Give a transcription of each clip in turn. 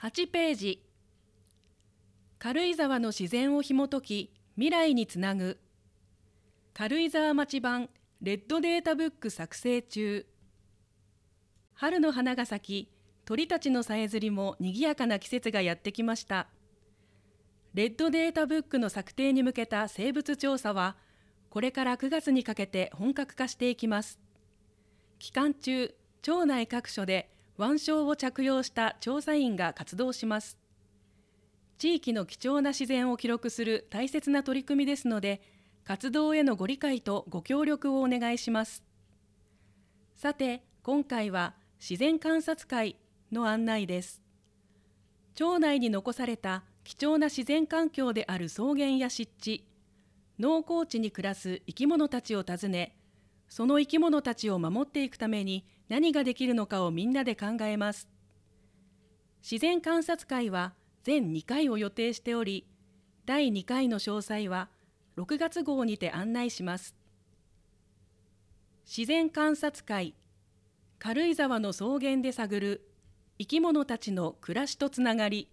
8ページ。軽井沢の自然を紐解き、未来につなぐ。軽井沢町版レッドデータブック作成中。春の花が咲き、鳥たちのさえずりも賑やかな季節がやってきました。レッドデータブックの策定に向けた生物調査は、これから9月にかけて本格化していきます。期間中、町内各所で腕章を着用した調査員が活動します。地域の貴重な自然を記録する大切な取り組みですので、活動へのご理解とご協力をお願いします。さて、今回は自然観察会の案内です。町内に残された貴重な自然環境である草原や湿地、農耕地に暮らす生き物たちを訪ね、その生き物たちを守っていくために何ができるのかをみんなで考えます。自然観察会は全2回を予定しており、第2回の詳細は6月号にて案内します。自然観察会、軽井沢の草原で探る生き物たちの暮らしとつながり。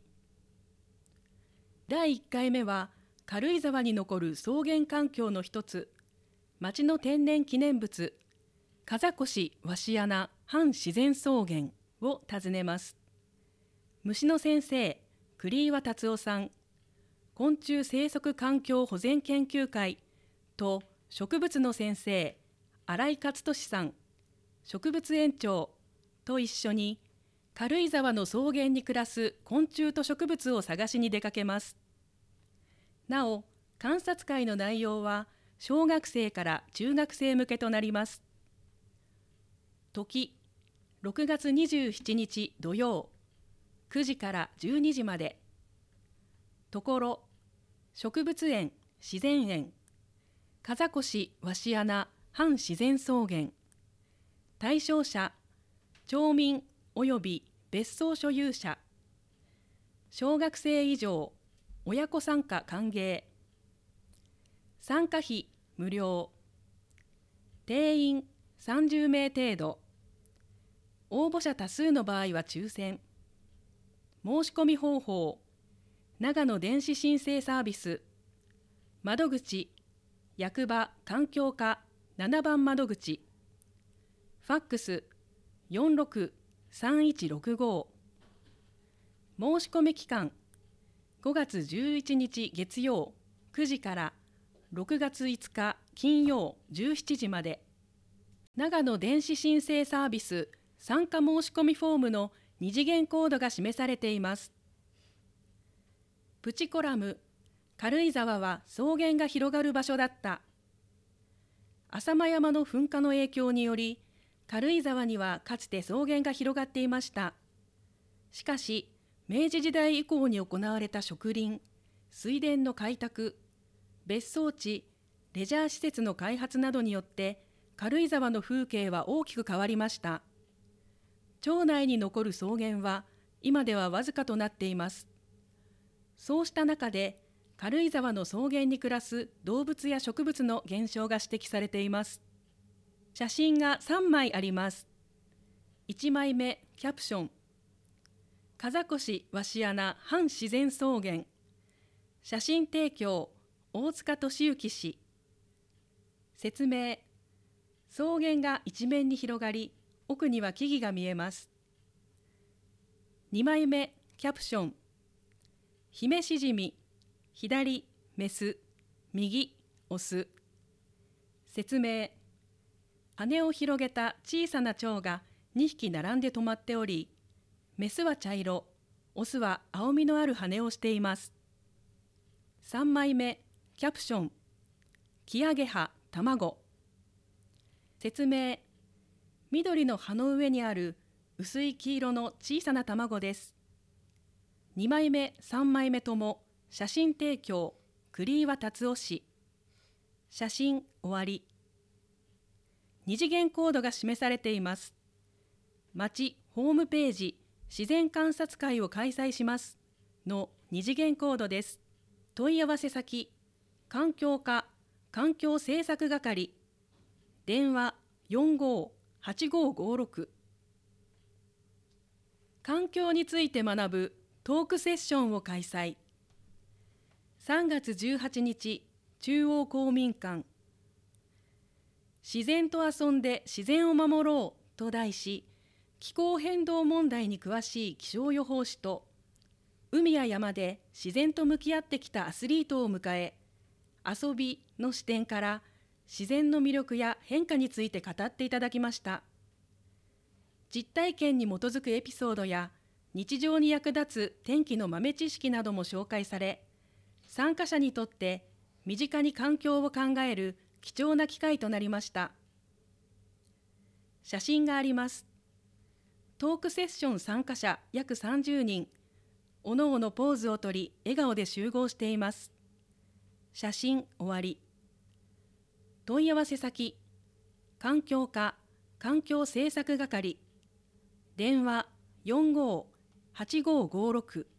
第1回目は軽井沢に残る草原環境の一つ、町の天然記念物、風越鷲穴半自然草原を訪ねます。虫の先生、栗岩達夫さん、昆虫生息環境保全研究会と植物の先生、新井勝利さん、植物園長と一緒に軽井沢の草原に暮らす昆虫と植物を探しに出かけます。なお、観察会の内容は小学生から中学生向けとなります。時、6月27日土曜、9時から12時まで。ところ、植物園、自然園、風越鷲穴半自然草原。対象者、町民及び別荘所有者。小学生以上、親子参加歓迎。参加費無料。定員30名程度。応募者多数の場合は抽選。申し込み方法、長野電子申請サービス、窓口、役場環境課7番窓口、ファックス463165。申し込み期間、5月11日月曜9時から6月5日金曜17時まで。長野電子申請サービス参加申し込みフォームの2次元コードが示されています。プチコラム、軽井沢は草原が広がる場所だった。浅間山の噴火の影響により、軽井沢にはかつて草原が広がっていました。しかし、明治時代以降に行われた植林、水田の開拓、別荘地、レジャー施設の開発などによって、軽井沢の風景は大きく変わりました。町内に残る草原は、今ではわずかとなっています。そうした中で、軽井沢の草原に暮らす動物や植物の減少が指摘されています。写真が3枚あります。1枚目、キャプション。風越鷲穴半自然草原。写真提供、大塚敏之氏。説明。草原が一面に広がり、奥には木々が見えます。2枚目、キャプション。姫しじみ、左、メス、右、オス。説明。羽を広げた小さな蝶が2匹並んで止まっており、メスは茶色、オスは青みのある羽をしています。3枚目、キャプション。キアゲハ、卵。説明。緑の葉の上にある薄い黄色の小さな卵です。2枚目、3枚目とも写真提供、栗岩達夫氏。写真終わり。2次元コードが示されています。町ホームページ自然観察会を開催しますの2次元コードです。問い合わせ先、環境課環境政策係、電話458556。環境について学ぶトークセッションを開催。3月18日、中央公民館。自然と遊んで自然を守ろうと題し、気候変動問題に詳しい気象予報士と、海や山で自然と向き合ってきたアスリートを迎え、遊びの視点から自然の魅力や変化について語っていただきました。実体験に基づくエピソードや日常に役立つ天気の豆知識なども紹介され、参加者にとって身近に環境を考える貴重な機会となりました。写真があります。トークセッション参加者約30人、おのおのポーズをとり笑顔で集合しています。写真終わり。問い合わせ先、環境課環境政策係、電話458556